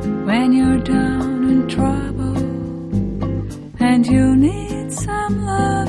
when you're down in trouble and you need some love.